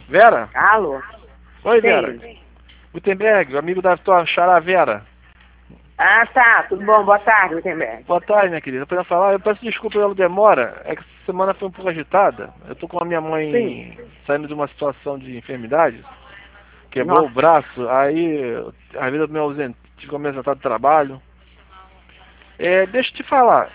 Vera? Alô? Oi, Quem? Vera. Gutenberg, amigo da tua xará Vera. Ah, tá. Tudo bom? Boa tarde, Gutenberg. Boa tarde, minha querida. Pra falar, eu peço desculpa pela demora. É que essa semana foi um pouco agitada. Eu tô com a minha mãe Sim. saindo de uma situação de enfermidade. Quebrou o Nossa. braço, aí às vezes eu me ausento, tive que me ausentar do trabalho. Deixa eu te falar.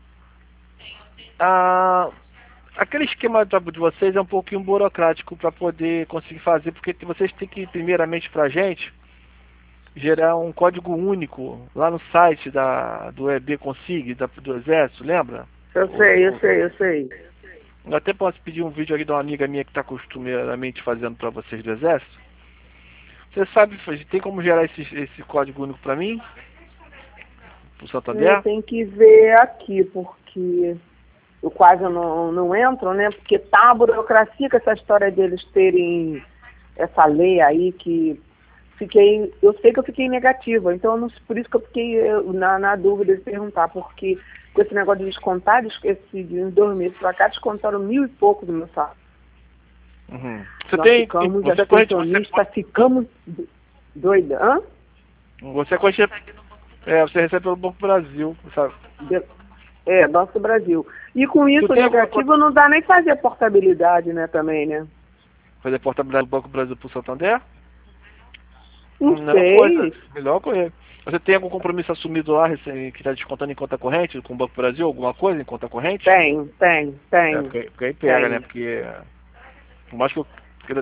Ah, aquele esquema de vocês é um pouquinho burocrático para poder conseguir fazer, porque vocês têm que, primeiramente, pra gente, gerar um código único lá no site do EB Consig, do Exército, lembra? Eu sei, eu sei, eu sei. Eu até posso pedir um vídeo aqui de uma amiga minha que está costumeiramente fazendo para vocês do Exército. Você sabe, tem como gerar esse código único para mim? Pro Eu Santander? tenho que ver aqui, porque eu quase não entro, né? Porque tá a burocracia com essa história deles terem essa lei aí que eu sei que eu fiquei negativa, então por isso que eu fiquei na dúvida de perguntar, porque com esse negócio de descontar, de uns 2 meses pra cá, descontaram 1.000 e pouco do meu salário. Uhum. Nós ficamos, as pensionistas, ficamos doidas. Hã? Você você recebe pelo Banco Brasil, sabe? Banco do Brasil. E com isso, o negativo não dá nem fazer portabilidade, né, também, né? Fazer portabilidade do Banco Brasil pro Santander? Não Melhor sei. coisa. Melhor coisa. Você tem algum compromisso assumido lá que está descontando em conta corrente com o Banco Brasil? Alguma coisa em conta corrente? Tem. Porque aí pega, né? Porque por mais que eu queira...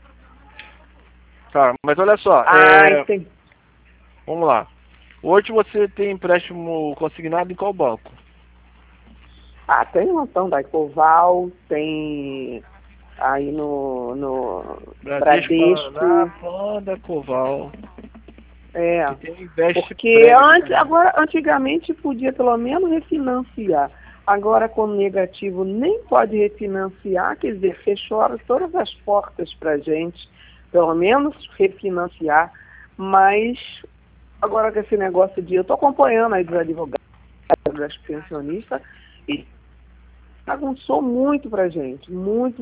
Tá, mas olha só. Entendi. Vamos lá. Hoje você tem empréstimo consignado em qual banco? Tem um montão da Ecoval, tem aí no Bradesco. Panda, Coval. Porque antigamente podia pelo menos refinanciar. Agora, com negativo, nem pode refinanciar, quer dizer, fechou todas as portas para a gente, pelo menos refinanciar, mas agora com esse negócio eu estou acompanhando aí dos advogados, das pensionistas, e bagunçou muito pra gente, muito.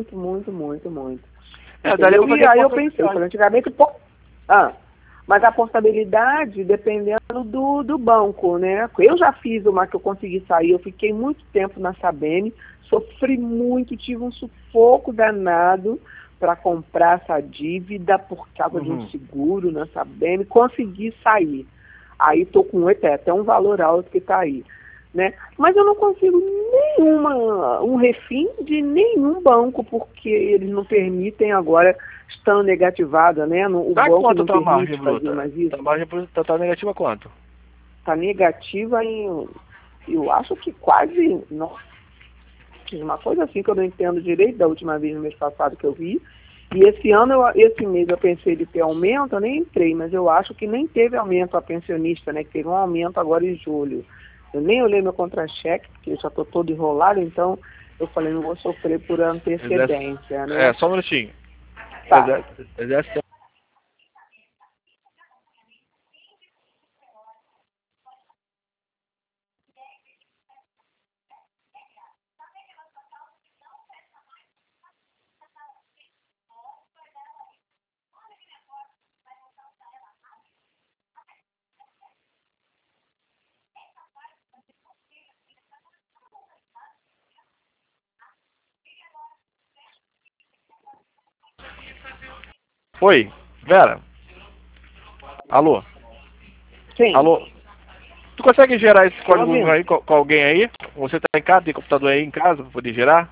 E aí eu pensei, antigamente, mas a portabilidade dependendo do banco, né? Eu já fiz uma que eu consegui sair, eu fiquei muito tempo na Sabem, sofri muito, tive um sufoco danado para comprar essa dívida por causa de um seguro na Sabem, consegui sair. Aí estou com até um valor alto que está aí, né? Mas eu não consigo um refim de nenhum banco, porque eles não permitem agora, estão negativada, né? O banco quanto não tá a permite margem fazer bruta? mais isso. A margem bruta tá negativa quanto? Está negativa eu acho que quase, nossa, uma coisa assim que eu não entendo direito da última vez no mês passado que eu vi. E esse mês eu pensei de ter aumento, eu nem entrei, mas eu acho que nem teve aumento a pensionista, né? Que teve um aumento agora em julho. Eu nem olhei meu contra-cheque, porque eu já estou todo enrolado, então eu falei, não vou sofrer por antecedência, né? Só um minutinho. Tá. Exército. Oi, Vera. Alô? Sim. Alô? Tu consegue gerar esse código aí com alguém aí? Você tá em casa, tem computador aí em casa pra poder gerar?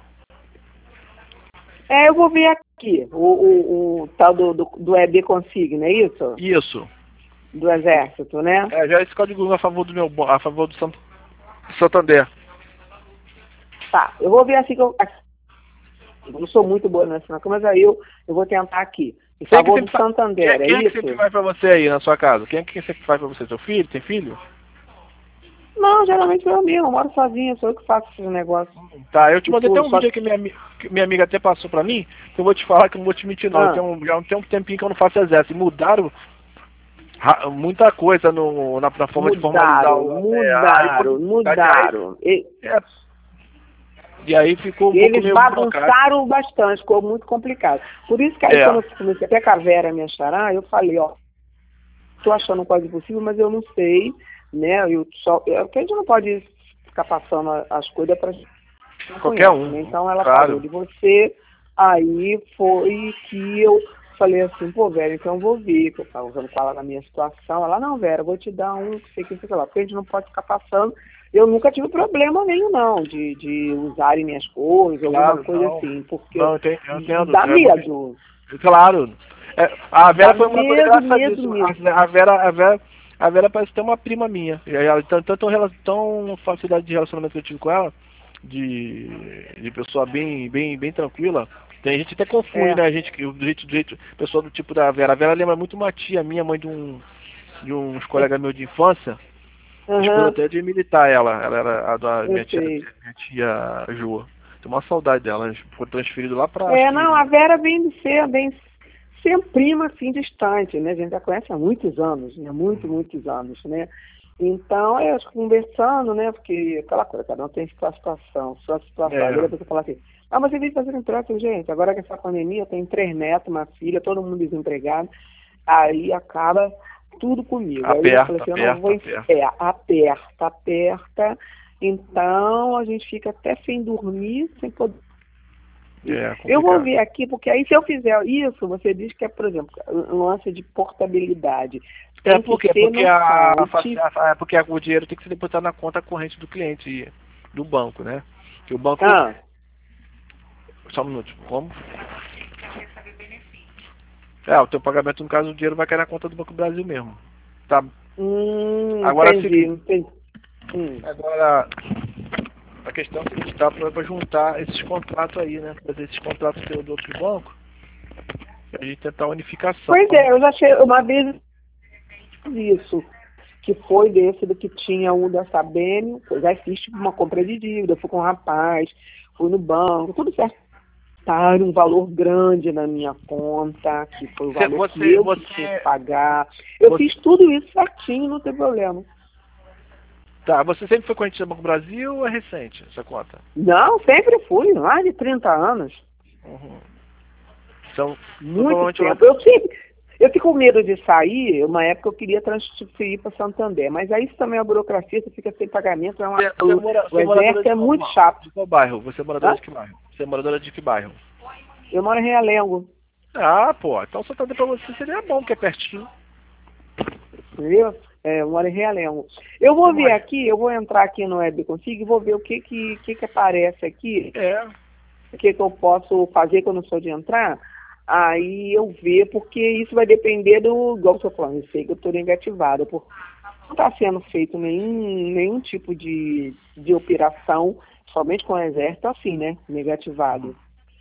Eu vou ver aqui, o tal do EB Consig, não é isso? Isso. Do Exército, né? Gera esse código a favor a favor do Santander. Tá, eu vou ver assim que eu não sou muito boa nessa, mas aí eu vou tentar aqui. Em favor do Santander, quem é que isso? sempre faz pra você aí na sua casa? Quem é que sempre faz pra você? Seu filho? Tem filho? Não, geralmente eu mesmo, eu moro sozinha, sou eu que faço esses negócios. Tá, eu te mandei até um vídeo que minha amiga até passou pra mim, que eu vou te falar que eu não vou te mentir não. Já tem um tempinho que eu não faço exército. E mudaram muita coisa na forma de formalizar mudaram. E aí ficou um E pouco eles meio bagunçaram bastante, ficou muito complicado. Por isso que aí quando eu comecei até com a Vera, minha xará, eu falei, ó, tô achando um código possível, mas eu não sei, né? Porque a gente não pode ficar passando as coisas para qualquer um. Né? Então ela Claro. falou de você, aí foi que eu falei assim, pô, Vera, então eu vou ver, que eu estava usando com ela na minha situação. Ela, não, Vera, eu vou te dar um, sei que, sei lá, porque a gente não pode ficar passando. Eu nunca tive problema nenhum, não, de usarem minhas coisas, alguma coisa assim, porque não, eu entendo. dá medo. Claro. A Vera Dá foi uma coisa medo, engraçada disso. medo. A Vera parece ter uma prima minha. E ela, tão facilidade de relacionamento que eu tive com ela, de pessoa bem tranquila. Tem gente que até confunde, né? A gente, do jeito, pessoa do tipo da Vera. A Vera lembra muito uma tia minha, mãe de uns colegas meus de infância. Esposa até de militar ela era a da minha tia Ju. Tem uma saudade dela, foi transferido lá pra... Não, a Vera vem de ser prima, assim, distante, né? A gente já conhece há muitos anos, né? Muitos anos, né? Então, eu conversando, né? Porque aquela coisa, cada um tem sua situação. Aí a pessoa fala assim, mas você veio fazer um troço, gente, agora que essa pandemia, eu tenho 3 netos, uma filha, todo mundo desempregado, aí acaba tudo comigo. Aí eu falei assim, eu não vou... Aperta. Então, a gente fica até sem dormir, sem poder... eu vou ver aqui, porque aí se eu fizer isso, você diz que é, por exemplo, um lance de portabilidade. Porque o dinheiro tem que ser depositado na conta corrente do cliente, do banco, né? Que o banco... Só um minuto, como? O teu pagamento, no caso, o dinheiro vai cair na conta do Banco do Brasil mesmo. Tá? Agora, entendi. Agora, a questão é que a gente tá para juntar esses contratos aí, né? Fazer esses contratos do outro banco, e a gente tentar a unificação. Pois é, eu já achei uma vez isso, que foi desse do que tinha um da Sabem, eu já fiz tipo, uma compra de dívida, fui com um rapaz, fui no banco, tudo certo. Tá, um valor grande na minha conta, que foi o valor que eu tinha que pagar. Eu fiz tudo isso certinho, não tem problema. Tá, você sempre foi corrente do Banco do Brasil ou é recente essa conta? Não, sempre fui, mais de 30 anos. Então, muito tempo. Eu fico com medo de sair, uma época eu queria transferir para Santander, mas aí isso também é a burocracia, você fica sem pagamento, o exército é muito chato. De qual bairro? Você é moradora de que bairro? Você é moradora de que bairro? Eu moro em Realengo. Então Santander para você seria bom, que é pertinho. Entendeu? Eu moro em Realengo. Eu vou ver aqui, eu vou entrar aqui no Web Config e vou ver o que aparece aqui. O que eu posso fazer quando eu sou de entrar. Aí eu ver, porque isso vai depender do, igual você falando, eu sei que eu estou negativada, porque não está sendo feito nenhum tipo de operação, somente com o exército, assim, né? Negativado.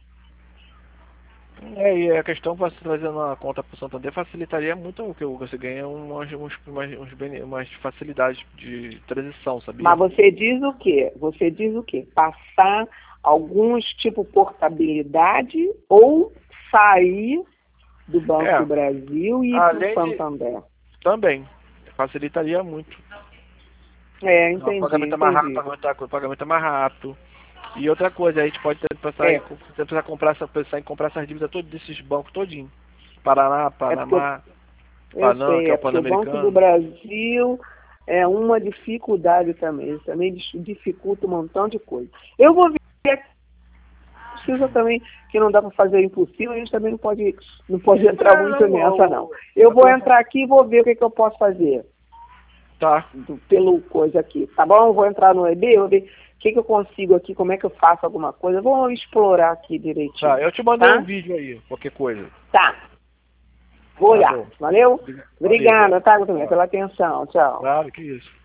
E a questão, você trazendo uma conta para o Santander, facilitaria muito o que você ganha umas facilidades de transição, sabia? Mas você diz o quê? Passar alguns tipo portabilidade ou sair do Banco do Brasil e ir para o Santander? Também. Facilitaria muito. Entendi. O pagamento é mais rápido. E outra coisa, a gente pode pensar em comprar essas dívidas todas desses bancos todinho. Paraná, Panamá, Panam, que é o Pan-Americano. O Banco do Brasil é uma dificuldade também. Ele também dificulta um montão de coisa. Eu vou ver aqui. Precisa também, que não dá para fazer impossível, a gente também não pode entrar muito nessa, não. Eu vou entrar aqui e vou ver o que eu posso fazer. Tá. Pelo coisa aqui, tá bom? Eu vou entrar no EB, vou ver o que eu consigo aqui, como é que eu faço alguma coisa. Vou explorar aqui direitinho. Tá, eu te mandei um vídeo aí, qualquer coisa. Tá. Vou olhar. Valeu? Obrigada, tá, Guilherme, pela atenção. Tchau. Claro, que isso.